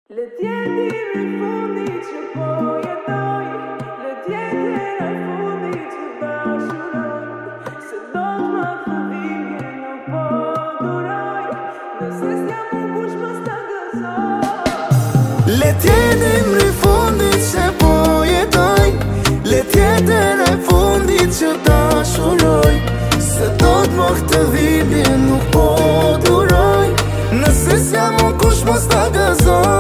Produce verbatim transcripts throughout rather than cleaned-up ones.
Le tjeti i fundit që po jetoj, le tjetër ai fundit që dashuroj, se do t'ma këdhimje nuk po duroj, nëse s'jam unë kush mos ta gëzoj. Le tjetim ry fundit që po jetoj, le tjetër ai fundit që dashuroj, se do t'ma këdhimje nuk po duroj, nëse s'jam unë kush mos ta gëzoj.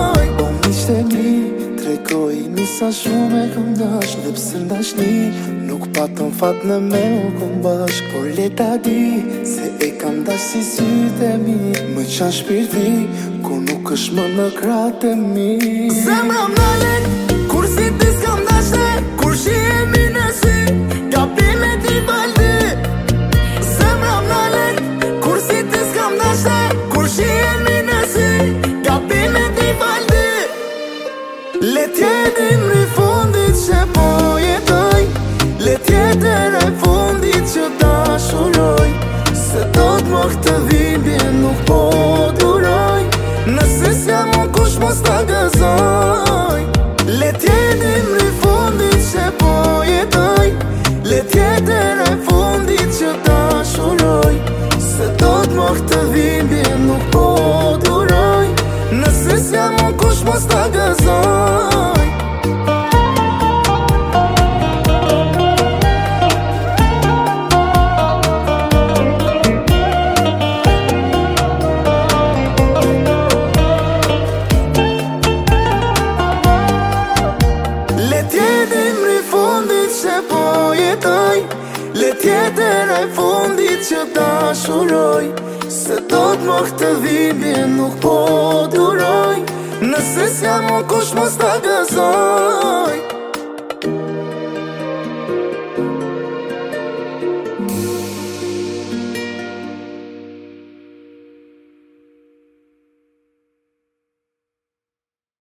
Sa shumë e këm dash, dhe pse ndashni nuk patëm fat në me u këm bashk. Por le ta di, se e kam dash si sytë e mi, më qanë shpirti, ku nuk është më në kratë e mi. Zemra m'nalen, kur si ti s'kam dashte, kur shi e mi në sy, gabime ti valdi. Zemra m'nalen, kur si ti s'kam dashte, kur shi e mi në sy, gabime ti valdi. Le tjetim ry fundit që po jetoj, le tjetër ai fundit që dashuroj, se do t'ma këtë dhimbje nuk po duroj, nëse s'jam unë kush mos ta gëzoj. Le tjetim ry fundit që po jetoj, le tjetër ai fundit që dashuroj, se do t'ma këtë dhimbje nuk po duroj, nëse s'jam unë kush mos ta gëzoj. Le tjetër ai fundit që dashuroj, se do t'ma këtë dhimbje nuk po duroj, nëse s'jam unë kush mos ta gëzoj.